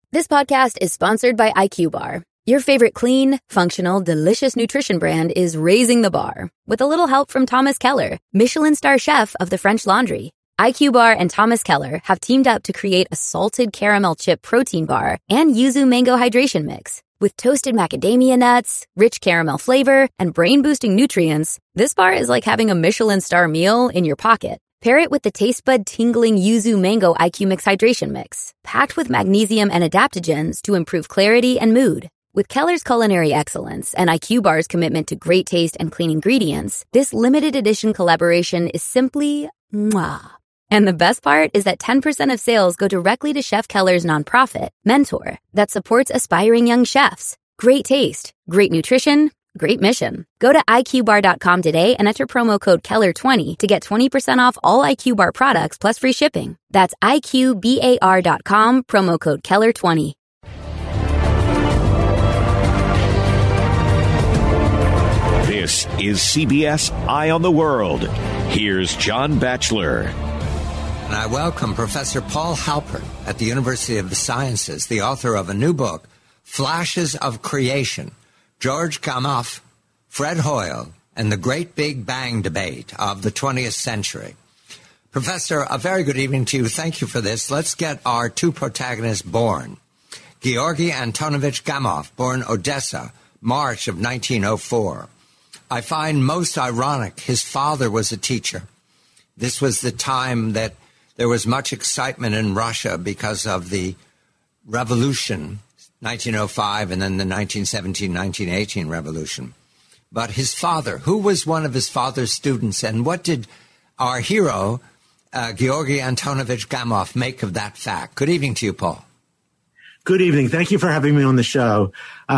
This podcast is sponsored by IQ Bar. Your favorite clean, functional, delicious nutrition brand is raising the bar with a little help from Thomas Keller, Michelin star chef of the French Laundry. IQ Bar and Thomas Keller have teamed up to create a salted caramel chip protein bar and yuzu mango hydration mix. With toasted macadamia nuts, rich caramel flavor, and brain-boosting nutrients, this bar is like having a Michelin star meal in your pocket. Pair it with the taste bud tingling yuzu mango IQ Mix hydration mix, packed with magnesium and adaptogens to improve clarity and mood. With Keller's culinary excellence and IQ Bar's commitment to great taste and clean ingredients, this limited edition collaboration is simply mwah. And the best part is that 10% of sales go directly to Chef Keller's nonprofit, Mentor, that supports aspiring young chefs. Great taste, great nutrition, great mission. Go to IQBar.com today and enter promo code Keller20 to get 20% off all IQ Bar products plus free shipping. That's IQBAR.com, promo code Keller20. This is CBS Eye on the World. Here's John Batchelor. And I welcome Professor Paul Halpern at the University of the Sciences, the author of a new book, Flashes of Creation, George Gamow, Fred Hoyle, and the Great Big Bang Debate of the 20th Century. Professor, a very good evening to you. Thank you for this. Let's get our two protagonists born. Georgy Antonovich Gamow, born Odessa, March of 1904. I find most ironic his father was a teacher. This was the time that there was much excitement in Russia because of the revolution, 1905, and then the 1917-1918 revolution. But his father, who was one of his father's students, and what did our hero, Georgy Antonovich Gamow, make of that fact? Good evening to you, Paul. Good evening. Thank you for having me on the show.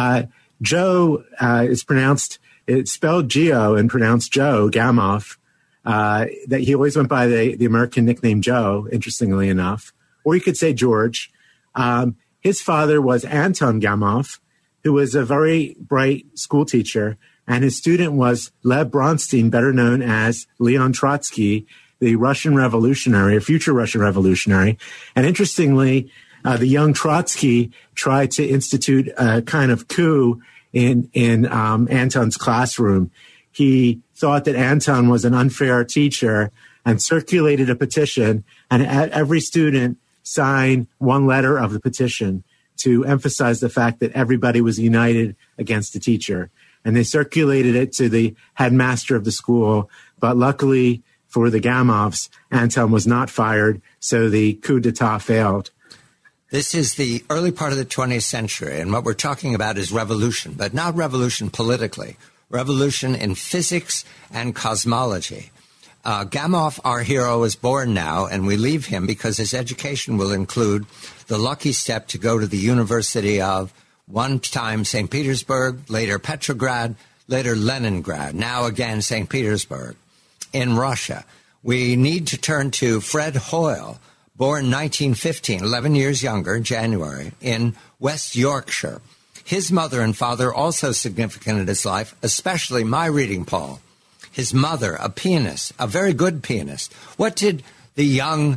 Joe is pronounced, it's spelled Geo and pronounced Joe Gamow. That he always went by the American nickname Joe, interestingly enough. Or you could say George. His father was Anton Gamow, who was a very bright school teacher, and his student was Lev Bronstein, better known as Leon Trotsky, the Russian revolutionary, a future Russian revolutionary. And interestingly, the young Trotsky tried to institute a kind of coup in Anton's classroom. He thought that Anton was an unfair teacher and circulated a petition, and every student signed one letter of the petition to emphasize the fact that everybody was united against the teacher. And they circulated it to the headmaster of the school. But luckily for the Gamows, Anton was not fired, so the coup d'etat failed. This is the early part of the 20th century, and what we're talking about is revolution, but not revolution politically. Revolution in physics and cosmology. Gamow, our hero, is born now, and we leave him because his education will include the lucky step to go to the University of, one time, St. Petersburg, later Petrograd, later Leningrad, now again St. Petersburg. In Russia, we need to turn to Fred Hoyle, born 1915, 11 years younger, in January, in West Yorkshire. His mother and father also significant in his life, especially my reading, Paul. His mother, a pianist, a very good pianist. What did the young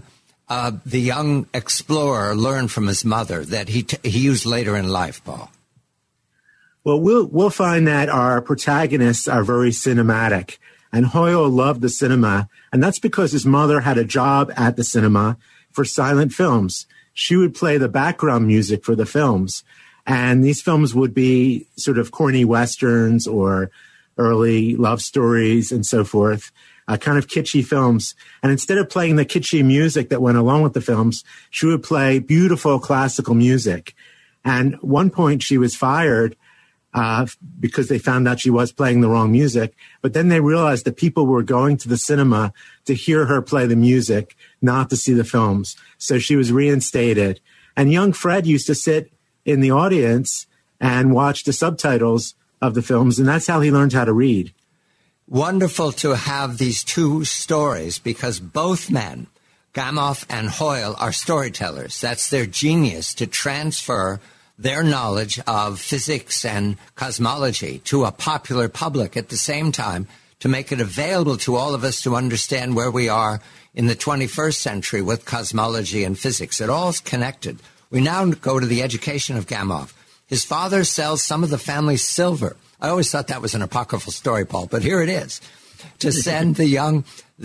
explorer learn from his mother that he used later in life, Paul? Well, we'll find that our protagonists are very cinematic, and Hoyle loved the cinema, and that's because his mother had a job at the cinema for silent films. She would play the background music for the films. And these films would be sort of corny westerns or early love stories and so forth, kind of kitschy films. And instead of playing the kitschy music that went along with the films, she would play beautiful classical music. And at one point she was fired because they found out she was playing the wrong music. But then they realized that people were going to the cinema to hear her play the music, not to see the films. So she was reinstated. And young Fred used to sit in the audience and watch the subtitles of the films, and that's how he learned how to read. Wonderful to have these two stories because both men, Gamow and Hoyle, are storytellers. That's their genius to transfer their knowledge of physics and cosmology to a popular public at the same time to make it available to all of us to understand where we are in the 21st century with cosmology and physics. It all is connected. We now go to the education of Gamow. His father sells some of the family's silver. I always thought that was an apocryphal story, Paul, but here it is. To send the young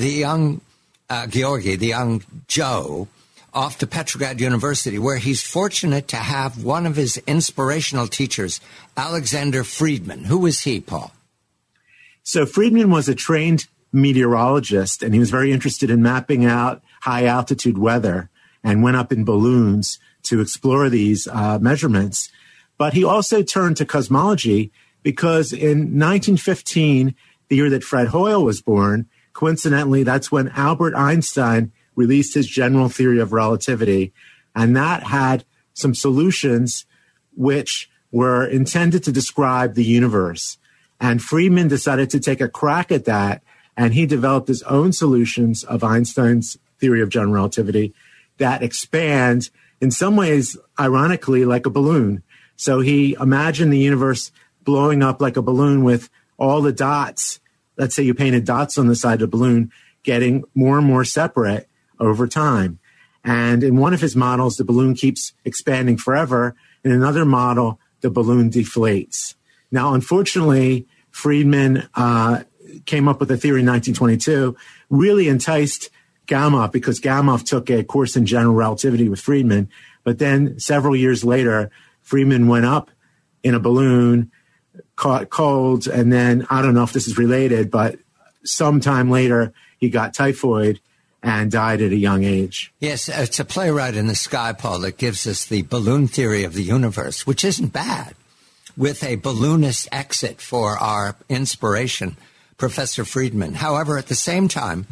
Georgi, the young Joe, off to Petrograd University, where he's fortunate to have one of his inspirational teachers, Alexander Friedman. Who was he, Paul? So Friedman was a trained meteorologist, and he was very interested in mapping out high-altitude weather and went up in balloons to explore these measurements. But he also turned to cosmology because in 1915, the year that Fred Hoyle was born, coincidentally, that's when Albert Einstein released his general theory of relativity. And that had some solutions which were intended to describe the universe. And Friedman decided to take a crack at that, and he developed his own solutions of Einstein's theory of general relativity that expand, in some ways, ironically, like a balloon. So he imagined the universe blowing up like a balloon with all the dots. Let's say you painted dots on the side of the balloon, getting more and more separate over time. And in one of his models, the balloon keeps expanding forever. In another model, the balloon deflates. Now, unfortunately, Friedman came up with a theory in 1922, really enticed Gamow because Gamow took a course in general relativity with Friedman. But then several years later, Friedman went up in a balloon, caught cold, and then, I don't know if this is related, but sometime later, he got typhoid and died at a young age. Yes, it's a playwright in the sky, Paul, that gives us the balloon theory of the universe, which isn't bad, with a balloonist exit for our inspiration, Professor Friedman. However, at the same time,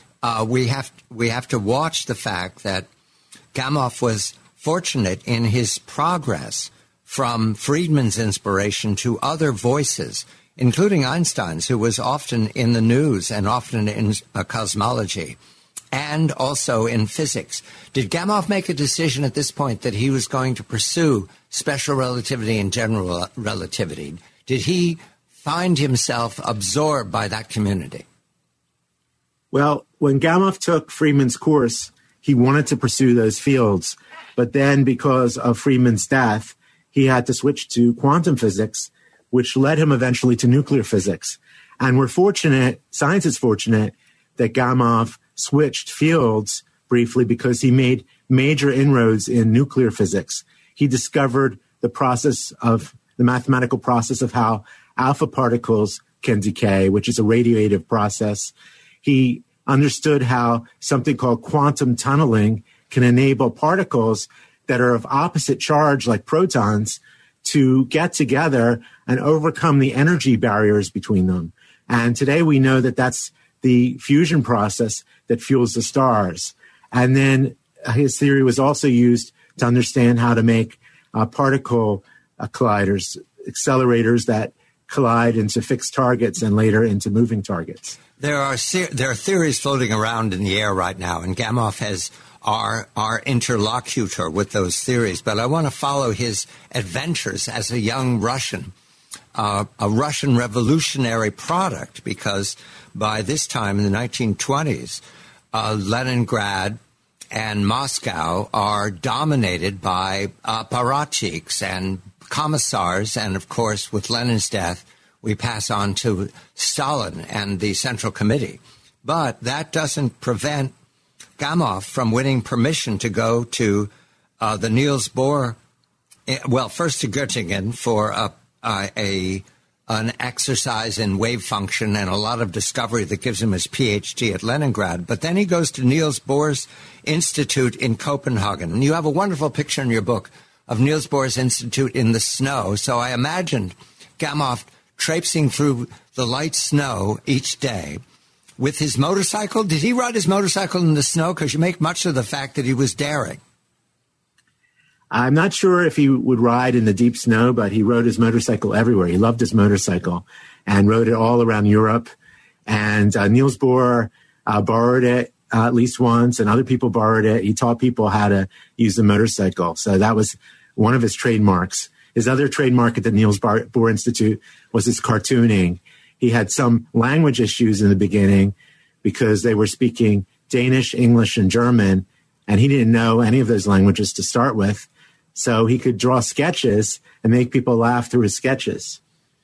we have to watch the fact that Gamow was fortunate in his progress from Friedman's inspiration to other voices, including Einstein's, who was often in the news and often in cosmology, and also in physics. Did Gamow make a decision at this point that he was going to pursue special relativity and general relativity? Did he find himself absorbed by that community? Well, when Gamow took Friedman's course, he wanted to pursue those fields. But then because of Friedman's death, he had to switch to quantum physics, which led him eventually to nuclear physics. And we're fortunate, science is fortunate, that Gamow switched fields briefly because he made major inroads in nuclear physics. He discovered the mathematical process of how alpha particles can decay, which is a radiative process. He understood how something called quantum tunneling can enable particles that are of opposite charge, like protons, to get together and overcome the energy barriers between them. And today we know that that's the fusion process that fuels the stars. And then his theory was also used to understand how to make particle colliders, accelerators that collide into fixed targets and later into moving targets. There are theories floating around in the air right now, and Gamow has our interlocutor with those theories. But I want to follow his adventures as a young Russian, a Russian revolutionary product, because by this time in the 1920s, Leningrad and Moscow are dominated by apparatchiks and commissars, and of course, with Lenin's death, we pass on to Stalin and the Central Committee. But that doesn't prevent Gamow from winning permission to go to the Niels Bohr, first to Göttingen for an exercise in wave function and a lot of discovery that gives him his PhD at Leningrad. But then he goes to Niels Bohr's Institute in Copenhagen. And you have a wonderful picture in your book of Niels Bohr's Institute in the snow. So I imagined Gamow traipsing through the light snow each day with his motorcycle. Did he ride his motorcycle in the snow? Because you make much of the fact that he was daring. I'm not sure if he would ride in the deep snow, but he rode his motorcycle everywhere. He loved his motorcycle and rode it all around Europe. And Niels Bohr borrowed it at least once, and other people borrowed it. He taught people how to use the motorcycle. So that was one of his trademarks. His other trademark at the Niels Bohr Institute was his cartooning. He had some language issues in the beginning because they were speaking Danish, English, and German, and he didn't know any of those languages to start with. so he could draw sketches and make people laugh through his sketches.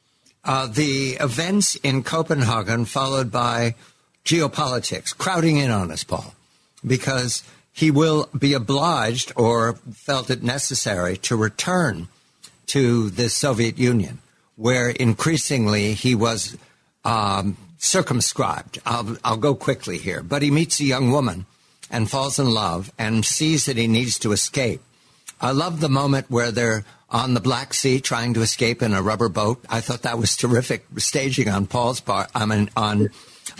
The events in Copenhagen followed by geopolitics crowding in on us, Paul, because he will be obliged or felt it necessary to return to the Soviet Union, where increasingly he was circumscribed. I'll go quickly here. But he meets a young woman and falls in love and sees that he needs to escape. I love the moment where they're on the Black Sea trying to escape in a rubber boat. I thought that was terrific staging on Paul's part. On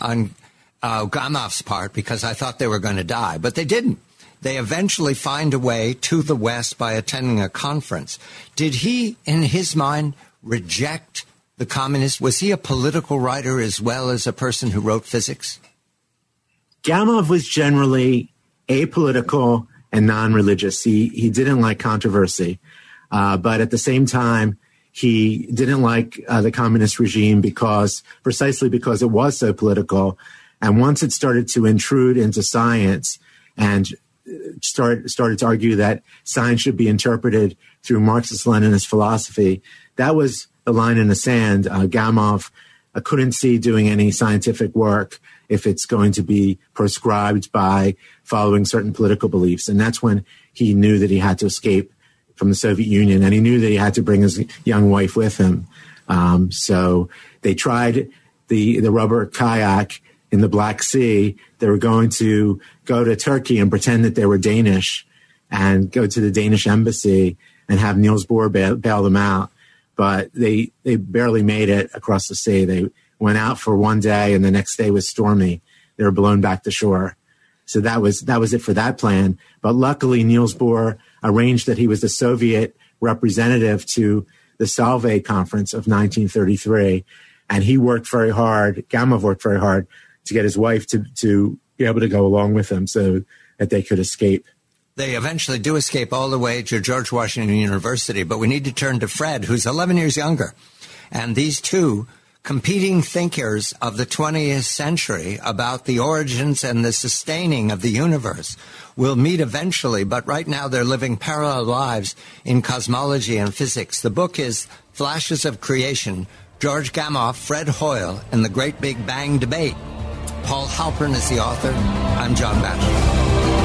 Gamoff's part, because I thought they were going to die. But they didn't. They eventually find a way to the West by attending a conference. Did he, in his mind, reject the communists? Was he a political writer as well as a person who wrote physics? Gamow was generally apolitical and non-religious. He didn't like controversy. But at the same time, he didn't like the communist regime precisely because it was so political. And once it started to intrude into science and started to argue that science should be interpreted through Marxist-Leninist philosophy, that was the line in the sand. Gamow couldn't see doing any scientific work if it's going to be proscribed by following certain political beliefs. And that's when he knew that he had to escape from the Soviet Union, and he knew that he had to bring his young wife with him. So they tried the rubber kayak in the Black Sea. They were going to go to Turkey and pretend that they were Danish and go to the Danish embassy and have Niels Bohr bail them out. But they barely made it across the sea. They went out for one day, and the next day was stormy. They were blown back to shore. So that was it for that plan. But luckily, Niels Bohr arranged that he was the Soviet representative to the Solvay Conference of 1933. And he worked very hard, Gamow worked very hard to get his wife to be able to go along with him so that they could escape. They eventually do escape all the way to George Washington University. But we need to turn to Fred, who's 11 years younger. And these two competing thinkers of the 20th century about the origins and the sustaining of the universe will meet eventually, but right now they're living parallel lives in cosmology and physics. The book is Flashes of Creation, George Gamow, Fred Hoyle, and the Great Big Bang Debate. Paul Halpern is the author. I'm John Batchelor.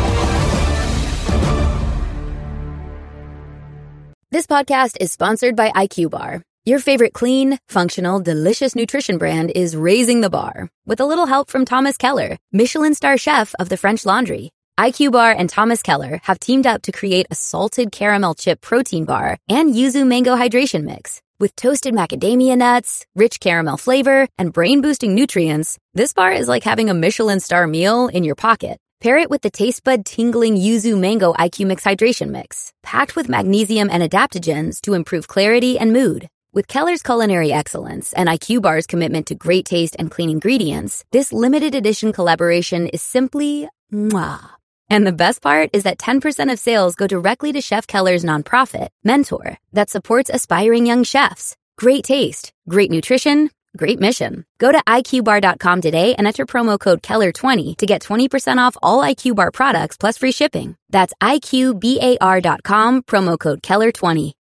This podcast is sponsored by IQ Bar. Your favorite clean, functional, delicious nutrition brand is raising the bar with a little help from Thomas Keller, Michelin star chef of the French Laundry. IQ Bar and Thomas Keller have teamed up to create a salted caramel chip protein bar and yuzu mango hydration mix. With toasted macadamia nuts, rich caramel flavor, and brain-boosting nutrients, this bar is like having a Michelin star meal in your pocket. Pair it with the taste bud tingling yuzu mango IQ Mix hydration mix, packed with magnesium and adaptogens to improve clarity and mood. With Keller's culinary excellence and IQ Bar's commitment to great taste and clean ingredients, this limited edition collaboration is simply mwah. And the best part is that 10% of sales go directly to Chef Keller's nonprofit, Mentor, that supports aspiring young chefs. Great taste, great nutrition, great mission. Go to IQBar.com today and enter promo code Keller20 to get 20% off all IQ Bar products plus free shipping. That's IQBAR.com, promo code Keller20.